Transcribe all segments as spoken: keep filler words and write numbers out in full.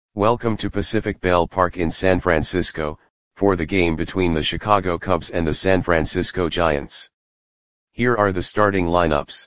Welcome to Pacific Bell Park in San Francisco, for the game between the Chicago Cubs and the San Francisco Giants. Here are the starting lineups.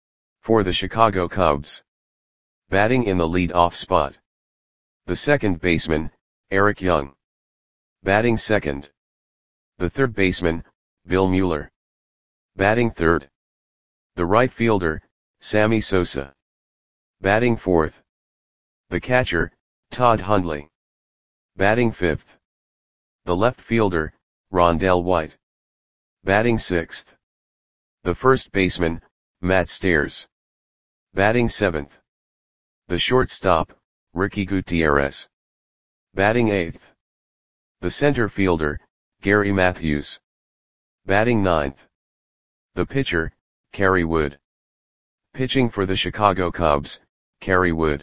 For the Chicago Cubs. Batting in the lead-off spot. The second baseman, Eric Young. Batting second. The third baseman, Bill Mueller. Batting third. The right fielder, Sammy Sosa. Batting fourth. The catcher, Todd Hundley. Batting fifth. The left fielder, Rondell White. Batting sixth. The first baseman, Matt Stairs. Batting seventh. The shortstop, Ricky Gutierrez. Batting eighth. The center fielder, Gary Matthews. Batting ninth. The pitcher, Kerry Wood. Pitching for the Chicago Cubs, Kerry Wood.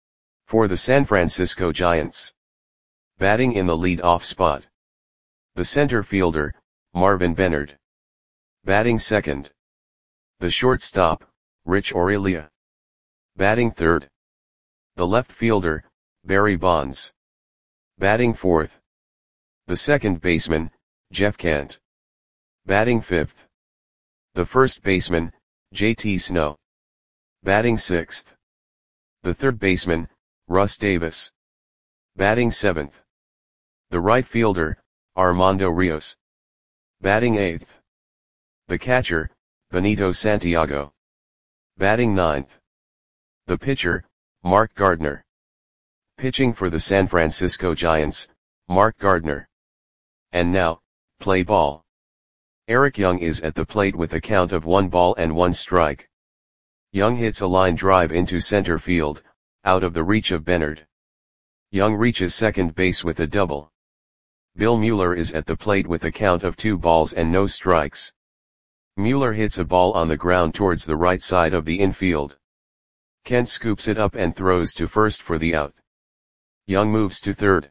For the San Francisco Giants. Batting in the lead-off spot. The center fielder, Marvin Bennard. Batting second. The shortstop, Rich Aurelia. Batting third. The left fielder, Barry Bonds. Batting fourth. The second baseman, Jeff Kent. Batting fifth. The first baseman, J T Snow. Batting sixth. The third baseman, Russ Davis. Batting seventh. The right fielder, Armando Rios. Batting eighth. The catcher, Benito Santiago. Batting ninth. The pitcher, Mark Gardner. Pitching for the San Francisco Giants, Mark Gardner. And now, play ball. Eric Young is at the plate with a count of one ball and one strike. Young hits a line drive into center field, out of the reach of Bennard. Young reaches second base with a double. Bill Mueller is at the plate with a count of two balls and no strikes. Mueller hits a ball on the ground towards the right side of the infield. Kent scoops it up and throws to first for the out. Young moves to third.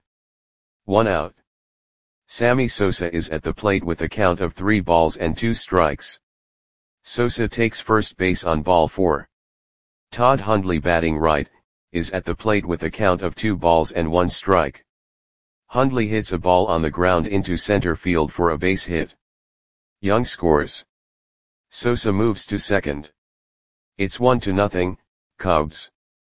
One out. Sammy Sosa is at the plate with a count of three balls and two strikes. Sosa takes first base on ball four. Todd Hundley, batting right, is at the plate with a count of two balls and one strike. Hundley hits a ball on the ground into center field for a base hit. Young scores. Sosa moves to second. It's one to nothing, Cubs.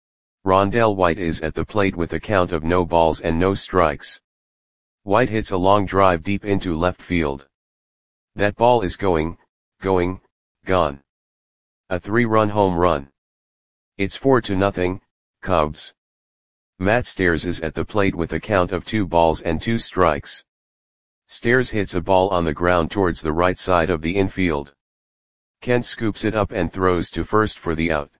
Rondell White is at the plate with a count of no balls and no strikes. White hits a long drive deep into left field. That ball is going, going, gone. A three-run home run. It's four to nothing, Cubs. Matt Stairs is at the plate with a count of two balls and two strikes. Stairs hits a ball on the ground towards the right side of the infield. Kent scoops it up and throws to first for the out.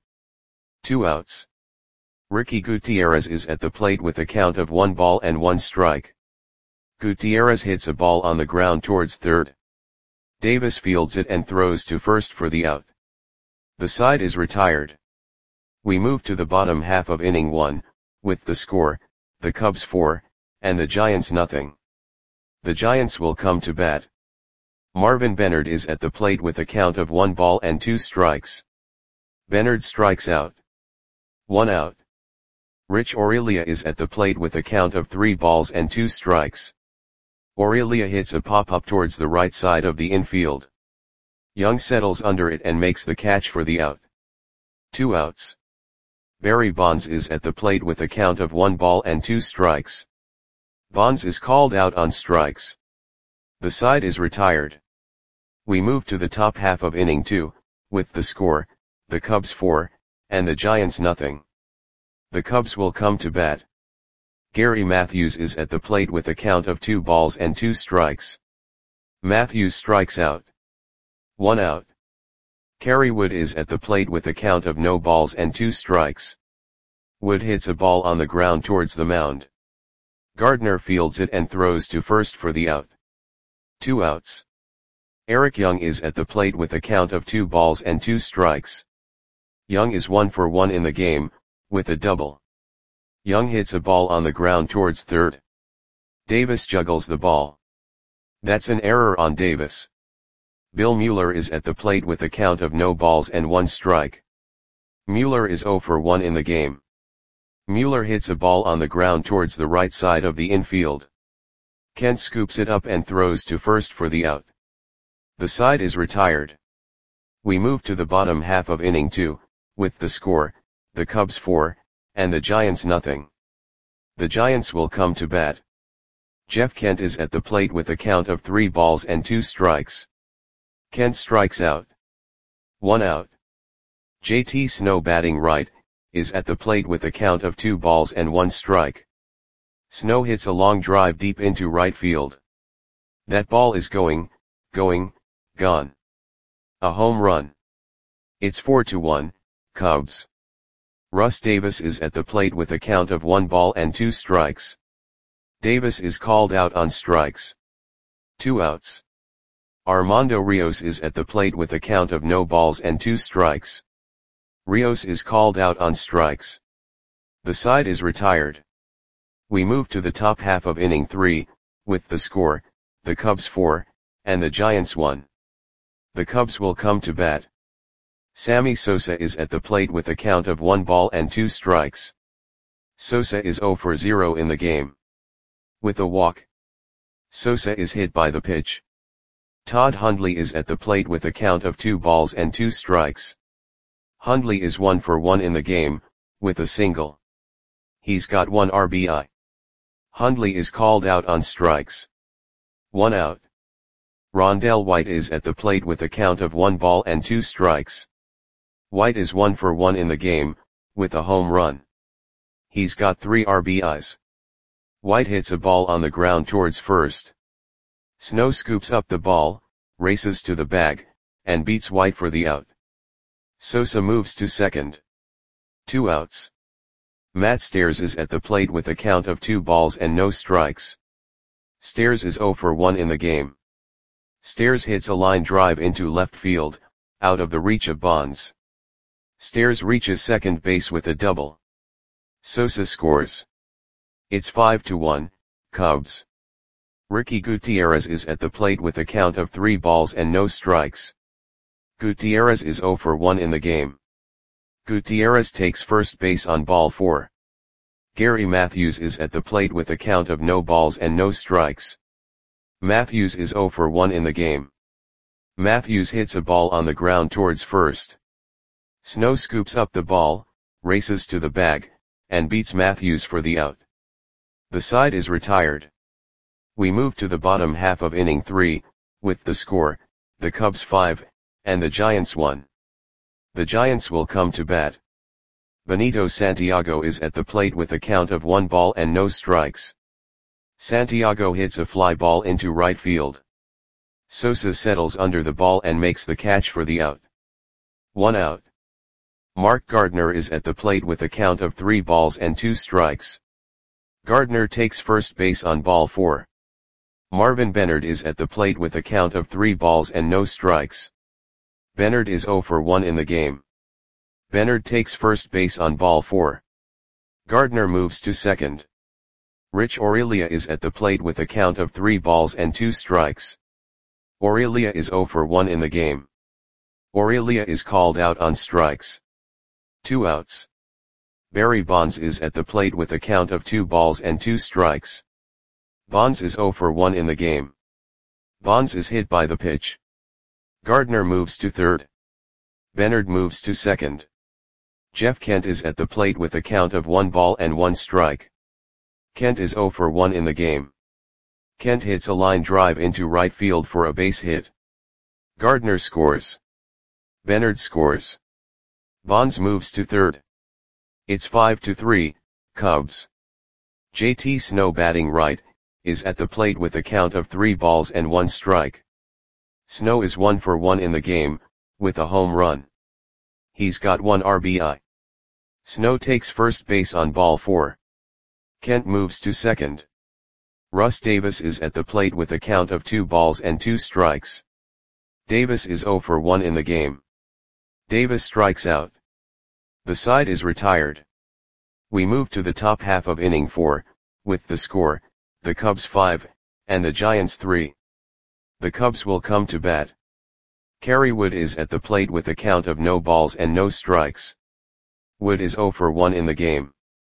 Two outs. Ricky Gutierrez is at the plate with a count of one ball and one strike. Gutierrez hits a ball on the ground towards third. Davis fields it and throws to first for the out. The side is retired. We move to the bottom half of inning one, with the score, the Cubs four, and the Giants nothing. The Giants will come to bat. Marvin Bennard is at the plate with a count of one ball and two strikes. Bennard strikes out. One out. Rich Aurelia is at the plate with a count of three balls and two strikes. Aurelia hits a pop-up towards the right side of the infield. Young settles under it and makes the catch for the out. Two outs. Barry Bonds is at the plate with a count of one ball and two strikes. Bonds is called out on strikes. The side is retired. We move to the top half of inning two, with the score, the Cubs four, and the Giants nothing. The Cubs will come to bat. Gary Matthews is at the plate with a count of two balls and two strikes. Matthews strikes out. One out. Kerry Wood is at the plate with a count of no balls and two strikes. Wood hits a ball on the ground towards the mound. Gardner fields it and throws to first for the out. Two outs. Eric Young is at the plate with a count of two balls and two strikes. Young is one for one in the game, with a double. Young hits a ball on the ground towards third. Davis juggles the ball. That's an error on Davis. Bill Mueller is at the plate with a count of no balls and one strike. Mueller is zero for one in the game. Mueller hits a ball on the ground towards the right side of the infield. Kent scoops it up and throws to first for the out. The side is retired. We move to the bottom half of inning two, with the score, the Cubs four, and the Giants nothing. The Giants will come to bat. Jeff Kent is at the plate with a count of three balls and two strikes. Kent strikes out. One out. J T Snow, batting right, is at the plate with a count of two balls and one strike. Snow hits a long drive deep into right field. That ball is going, going, gone. A home run. It's four to one, Cubs. Russ Davis is at the plate with a count of one ball and two strikes. Davis is called out on strikes. Two outs. Armando Rios is at the plate with a count of no balls and two strikes. Rios is called out on strikes. The side is retired. We move to the top half of inning three, with the score, the Cubs four, and the Giants one. The Cubs will come to bat. Sammy Sosa is at the plate with a count of one ball and two strikes. Sosa is zero for zero in the game. With a walk. Sosa is hit by the pitch. Todd Hundley is at the plate with a count of two balls and two strikes. Hundley is one for one in the game, with a single. He's got one R B I. Hundley is called out on strikes. One out. Rondell White is at the plate with a count of one ball and two strikes. White is one for one in the game, with a home run. He's got three R B Is. White hits a ball on the ground towards first. Snow scoops up the ball, races to the bag, and beats White for the out. Sosa moves to second. Two outs. Matt Stairs is at the plate with a count of two balls and no strikes. Stairs is zero for one in the game. Stairs hits a line drive into left field, out of the reach of Bonds. Stairs reaches second base with a double. Sosa scores. It's five to one, Cubs. Ricky Gutierrez is at the plate with a count of three balls and no strikes. Gutierrez is zero for one in the game. Gutierrez takes first base on ball four. Gary Matthews is at the plate with a count of no balls and no strikes. Matthews is zero for one in the game. Matthews hits a ball on the ground towards first. Snow scoops up the ball, races to the bag, and beats Matthews for the out. The side is retired. We move to the bottom half of inning three, with the score, the Cubs five, and the Giants one. The Giants will come to bat. Benito Santiago is at the plate with a count of one ball and no strikes. Santiago hits a fly ball into right field. Sosa settles under the ball and makes the catch for the out. One out. Mark Gardner is at the plate with a count of three balls and two strikes. Gardner takes first base on ball four. Marvin Bennard is at the plate with a count of three balls and no strikes. Bennard is zero for one in the game. Bennard takes first base on ball four. Gardner moves to second. Rich Aurelia is at the plate with a count of three balls and two strikes. Aurelia is zero for one in the game. Aurelia is called out on strikes. Two outs. Barry Bonds is at the plate with a count of two balls and two strikes. Bonds is zero for one in the game. Bonds is hit by the pitch. Gardner moves to third. Bennard moves to second. Jeff Kent is at the plate with a count of one ball and one strike. Kent is zero for one in the game. Kent hits a line drive into right field for a base hit. Gardner scores. Bennard scores. Bonds moves to third. It's five to three, Cubs. J T Snow, batting right, is at the plate with a count of three balls and one strike. Snow is one for one in the game, with a home run. He's got one R B I. Snow takes first base on ball four. Kent moves to second. Russ Davis is at the plate with a count of two balls and two strikes. Davis is zero for one in the game. Davis strikes out. The side is retired. We move to the top half of inning four, with the score, the Cubs five, and the Giants three. The Cubs will come to bat. Kerry Wood is at the plate with a count of no balls and no strikes. Wood is zero for one in the game.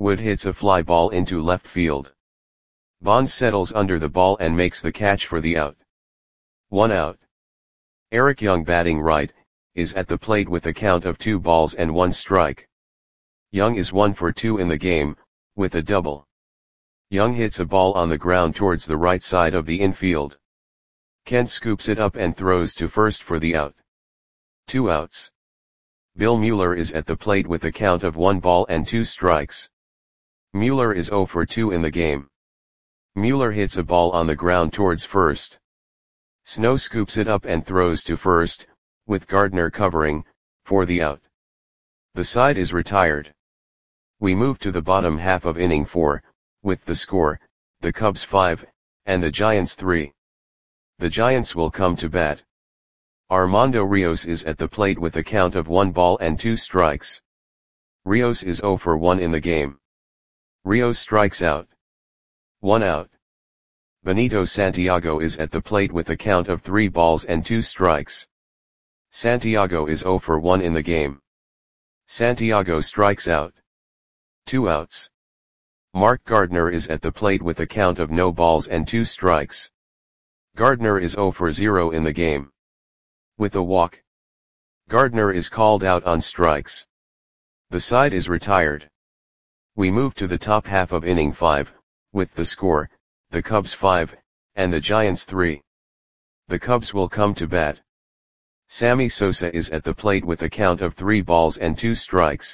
Wood hits a fly ball into left field. Bonds settles under the ball and makes the catch for the out. One out. Eric Young, batting right, is at the plate with a count of two balls and one strike. Young is one for two in the game, with a double. Young hits a ball on the ground towards the right side of the infield. Kent scoops it up and throws to first for the out. Two outs. Bill Mueller is at the plate with a count of one ball and two strikes. Mueller is zero for two in the game. Mueller hits a ball on the ground towards first. Snow scoops it up and throws to first, with Gardner covering, for the out. The side is retired. We move to the bottom half of inning four, with the score, the Cubs five, and the Giants three. The Giants will come to bat. Armando Rios is at the plate with a count of one ball and two strikes. Rios is zero for one in the game. Rios strikes out. One out. Benito Santiago is at the plate with a count of three balls and two strikes. Santiago is zero for one in the game. Santiago strikes out. Two outs. Mark Gardner is at the plate with a count of no balls and two strikes. Gardner is zero for zero in the game. With a walk. Gardner is called out on strikes. The side is retired. We move to the top half of inning five, with the score, the Cubs five, and the Giants three. The Cubs will come to bat. Sammy Sosa is at the plate with a count of three balls and two strikes.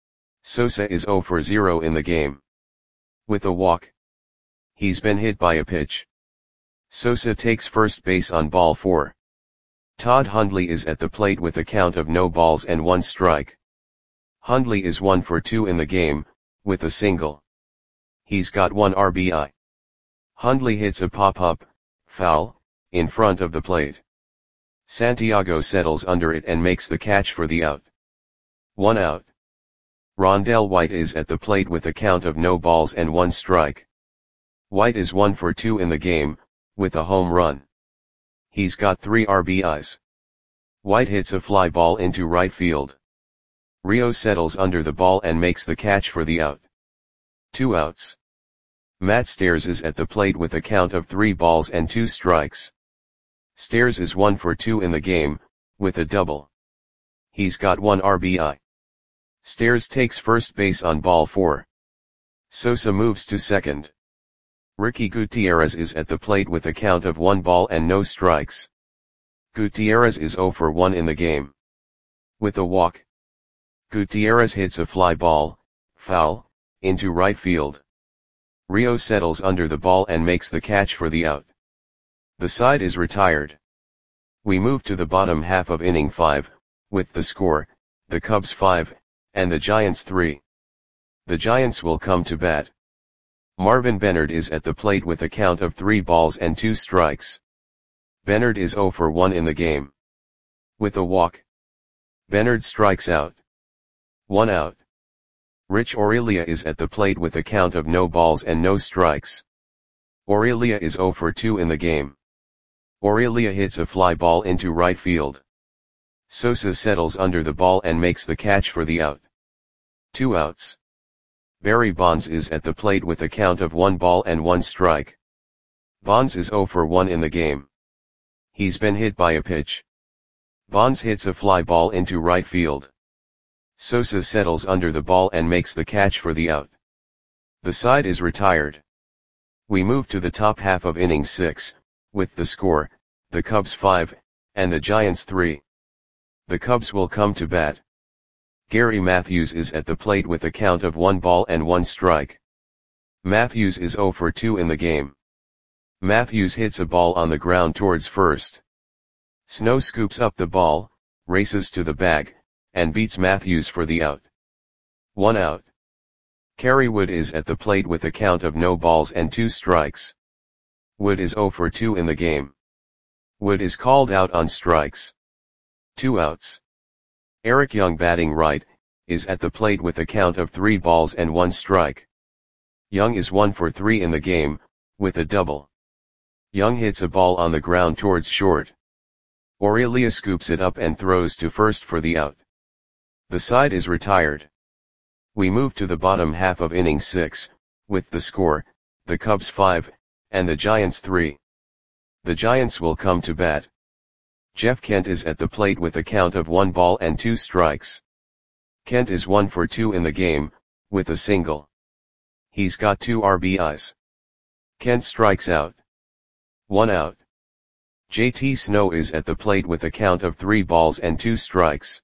Sosa is zero for zero in the game. With a walk. He's been hit by a pitch. Sosa takes first base on ball four. Todd Hundley is at the plate with a count of no balls and one strike. Hundley is one for two in the game, with a single. He's got one R B I. Hundley hits a pop-up, foul, in front of the plate. Santiago settles under it and makes the catch for the out. One out. Rondell White is at the plate with a count of no balls and one strike. White is one for two in the game, with a home run. He's got three R B Is. White hits a fly ball into right field. Rio settles under the ball and makes the catch for the out. Two outs. Matt Stairs is at the plate with a count of three balls and two strikes. Stairs is one for two in the game, with a double. He's got one R B I. Stairs takes first base on ball four. Sosa moves to second. Ricky Gutierrez is at the plate with a count of one ball and no strikes. Gutierrez is zero for one in the game. With a walk. Gutierrez hits a fly ball, foul, into right field. Rio settles under the ball and makes the catch for the out. The side is retired. We move to the bottom half of inning five, with the score, the Cubs five, and the Giants three. The Giants will come to bat. Marvin Bennard is at the plate with a count of three balls and two strikes. Bennard is zero for one in the game. With a walk. Bennard strikes out. One out. Rich Aurelia is at the plate with a count of no balls and no strikes. Aurelia is zero for two in the game. Aurelia hits a fly ball into right field. Sosa settles under the ball and makes the catch for the out. Two outs. Barry Bonds is at the plate with a count of one ball and one strike. Bonds is zero for one in the game. He's been hit by a pitch. Bonds hits a fly ball into right field. Sosa settles under the ball and makes the catch for the out. The side is retired. We move to the top half of inning six, with the score, the Cubs five, and the Giants three. The Cubs will come to bat. Gary Matthews is at the plate with a count of one ball and one strike. Matthews is zero for two in the game. Matthews hits a ball on the ground towards first. Snow scoops up the ball, races to the bag, and beats Matthews for the out. One out. Kerry Wood is at the plate with a count of no balls and two strikes. Wood is zero for two in the game. Wood is called out on strikes. Two outs. Eric Young, batting right, is at the plate with a count of three balls and one strike. Young is one for three in the game, with a double. Young hits a ball on the ground towards short. Aurelia scoops it up and throws to first for the out. The side is retired. We move to the bottom half of inning six, with the score, the Cubs five, and the Giants three. The Giants will come to bat. Jeff Kent is at the plate with a count of one ball and two strikes. Kent is one for two in the game, with a single. He's got two R B Is. Kent strikes out. One out. J T Snow is at the plate with a count of three balls and two strikes.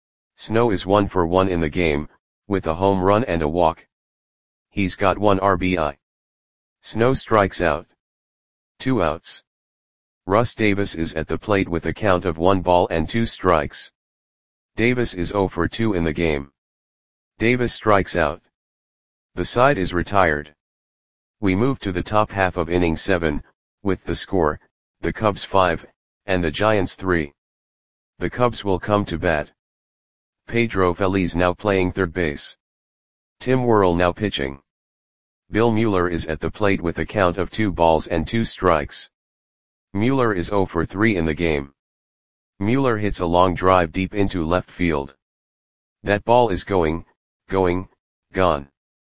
Snow is one for one in the game, with a home run and a walk. He's got one R B I. Snow strikes out. Two outs. Russ Davis is at the plate with a count of one ball and two strikes. Davis is zero for two in the game. Davis strikes out. The side is retired. We move to the top half of inning seven, with the score, the Cubs five, and the Giants three. The Cubs will come to bat. Pedro Feliz now playing third base. Tim Worrell now pitching. Bill Mueller is at the plate with a count of two balls and two strikes. Mueller is zero for three in the game. Mueller hits a long drive deep into left field. That ball is going, going, gone.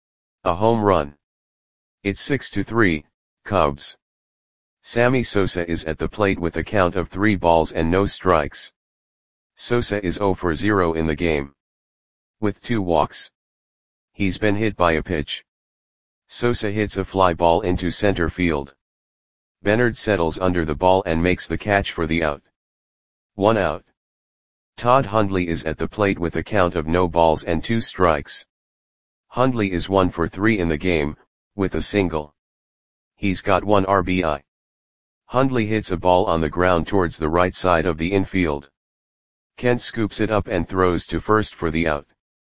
A home run. It's six to three, Cubs. Sammy Sosa is at the plate with a count of three balls and no strikes. Sosa is zero for zero in the game. With two walks. He's been hit by a pitch. Sosa hits a fly ball into center field. Bernard settles under the ball and makes the catch for the out. One out. Todd Hundley is at the plate with a count of no balls and two strikes. Hundley is one for three in the game, with a single. He's got one R B I. Hundley hits a ball on the ground towards the right side of the infield. Kent scoops it up and throws to first for the out.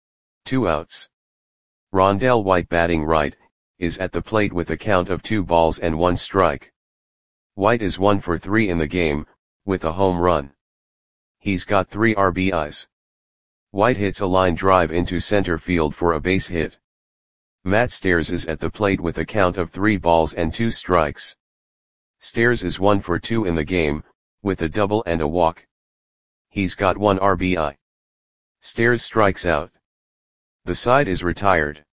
Two outs. Rondell White, batting right, is at the plate with a count of two balls and one strike. White is one for three in the game, with a home run. He's got three R B Is. White hits a line drive into center field for a base hit. Matt Stairs is at the plate with a count of three balls and two strikes. Stairs is one for two in the game, with a double and a walk. He's got one R B I. Stairs strikes out. The side is retired.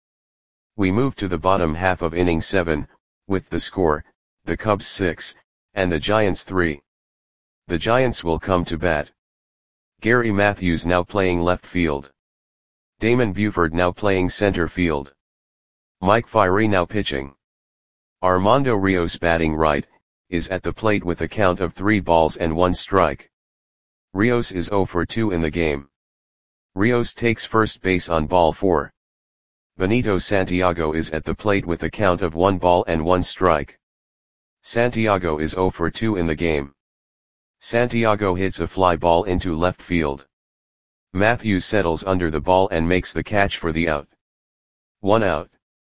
We move to the bottom half of inning seven, with the score, the Cubs six, and the Giants three. The Giants will come to bat. Gary Matthews now playing left field. Damon Buford now playing center field. Mike Fiery now pitching. Armando Rios, batting right, is at the plate with a count of three balls and one strike. Rios is zero for two in the game. Rios takes first base on ball four. Benito Santiago is at the plate with a count of one ball and one strike. Santiago is zero for two in the game. Santiago hits a fly ball into left field. Matthews settles under the ball and makes the catch for the out. One out.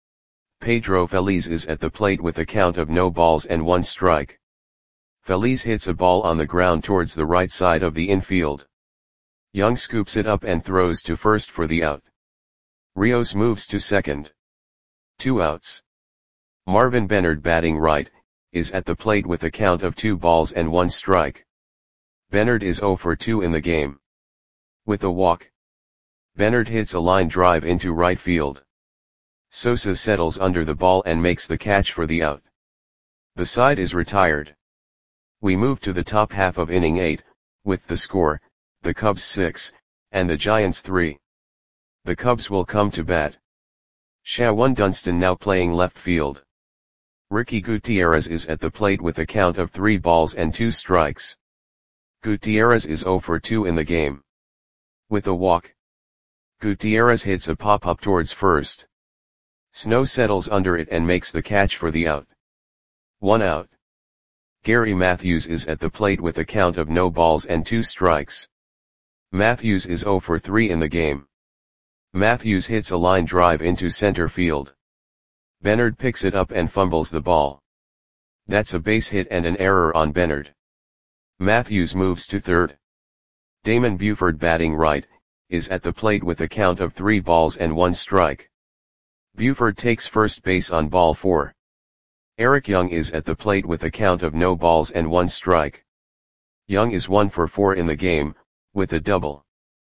Pedro Feliz is at the plate with a count of no balls and one strike. Feliz hits a ball on the ground towards the right side of the infield. Young scoops it up and throws to first for the out. Rios moves to second. Two outs. Marvin Bernard, batting right, is at the plate with a count of two balls and one strike. Bernard is zero for two in the game. With a walk. Bernard hits a line drive into right field. Sosa settles under the ball and makes the catch for the out. The side is retired. We move to the top half of inning eight, with the score, the Cubs six, and the Giants three. The Cubs will come to bat. Shawan Dunston now playing left field. Ricky Gutierrez is at the plate with a count of three balls and two strikes. Gutierrez is zero for two in the game. With a walk. Gutierrez hits a pop-up towards first. Snow settles under it and makes the catch for the out. One out. Gary Matthews is at the plate with a count of no balls and two strikes. Matthews is zero for three in the game. Matthews hits a line drive into center field. Bernard picks it up and fumbles the ball. That's a base hit and an error on Bernard. Matthews moves to third. Damon Buford, batting right, is at the plate with a count of three balls and one strike. Buford takes first base on ball four. Eric Young is at the plate with a count of no balls and one strike. Young is one for four in the game, with a double.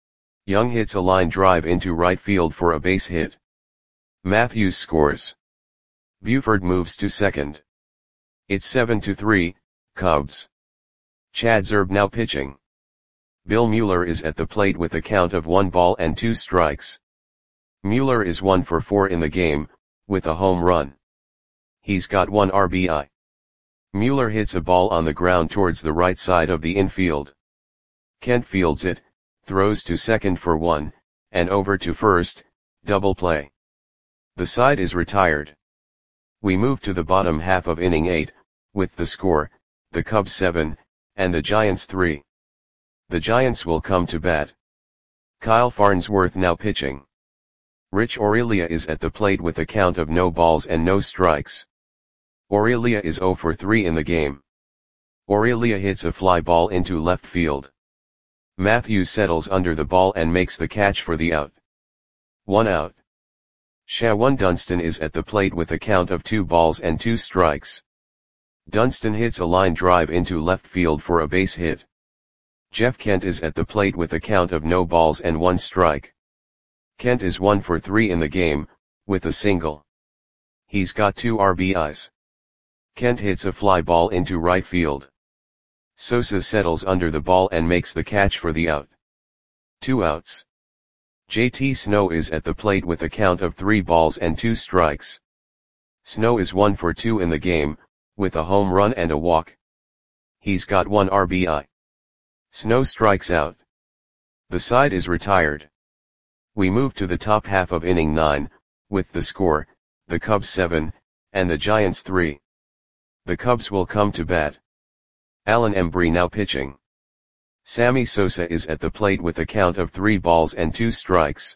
Young hits a line drive into right field for a base hit. Matthews scores. Buford moves to second. It's seven to three, Cubs. Chad Zerbe now pitching. Bill Mueller is at the plate with a count of one ball and two strikes. Mueller is one for four in the game, with a home run. He's got one R B I. Mueller hits a ball on the ground towards the right side of the infield. Kent fields it, throws to second for one, and over to first, double play. The side is retired. We move to the bottom half of inning eight, with the score, the Cubs seven, and the Giants three. The Giants will come to bat. Kyle Farnsworth now pitching. Rich Aurelia is at the plate with a count of no balls and no strikes. Aurelia is zero for three in the game. Aurelia hits a fly ball into left field. Matthews settles under the ball and makes the catch for the out. One out. Shawan Dunston is at the plate with a count of two balls and two strikes. Dunston hits a line drive into left field for a base hit. Jeff Kent is at the plate with a count of no balls and one strike. Kent is one for three in the game, with a single. He's got two R B Is. Kent hits a fly ball into right field. Sosa settles under the ball and makes the catch for the out. Two outs. J T Snow is at the plate with a count of three balls and two strikes. Snow is one for two in the game, with a home run and a walk. He's got one R B I. Snow strikes out. The side is retired. We move to the top half of inning nine, with the score, the Cubs seven, and the Giants three. The Cubs will come to bat. Alan Embry now pitching. Sammy Sosa is at the plate with a count of three balls and two strikes.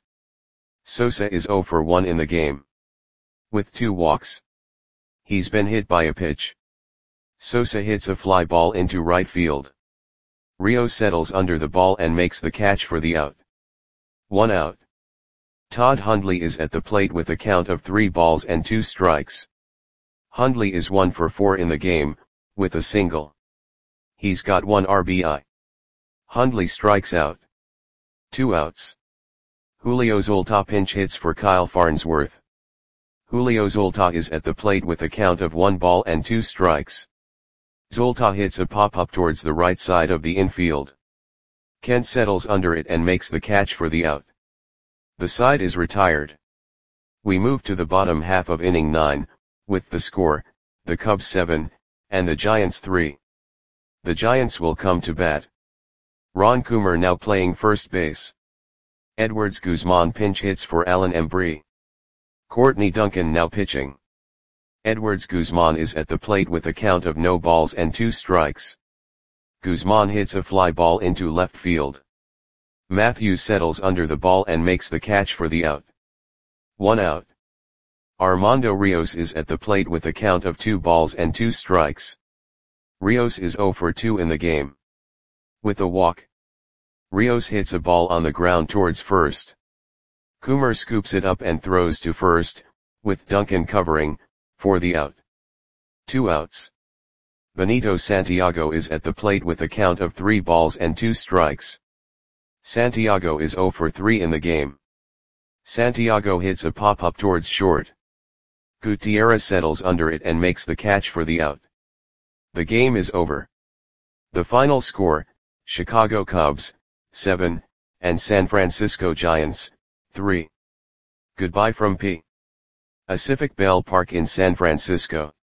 Sosa is zero for one in the game. With two walks. He's been hit by a pitch. Sosa hits a fly ball into right field. Rios settles under the ball and makes the catch for the out. One out. Todd Hundley is at the plate with a count of three balls and two strikes. Hundley is one for four in the game, with a single. He's got one R B I. Hundley strikes out. Two outs. Julio Zolta pinch hits for Kyle Farnsworth. Julio Zolta is at the plate with a count of one ball and two strikes. Zolta hits a pop-up towards the right side of the infield. Kent settles under it and makes the catch for the out. The side is retired. We move to the bottom half of inning nine, with the score, the Cubs seven, and the Giants three. The Giants will come to bat. Ron Coomer now playing first base. Edwards Guzman pinch hits for Alan Embry. Courtney Duncan now pitching. Edwards Guzman is at the plate with a count of no balls and two strikes. Guzman hits a fly ball into left field. Matthews settles under the ball and makes the catch for the out. One out. Armando Rios is at the plate with a count of two balls and two strikes. Rios is zero for two in the game. With a walk. Rios hits a ball on the ground towards first. Coomer scoops it up and throws to first, with Duncan covering, for the out. Two outs. Benito Santiago is at the plate with a count of three balls and two strikes. Santiago is zero for three in the game. Santiago hits a pop-up towards short. Gutierrez settles under it and makes the catch for the out. The game is over. The final score, Chicago Cubs, seven, and San Francisco Giants, three. Goodbye from P. Pacific Bell Park in San Francisco.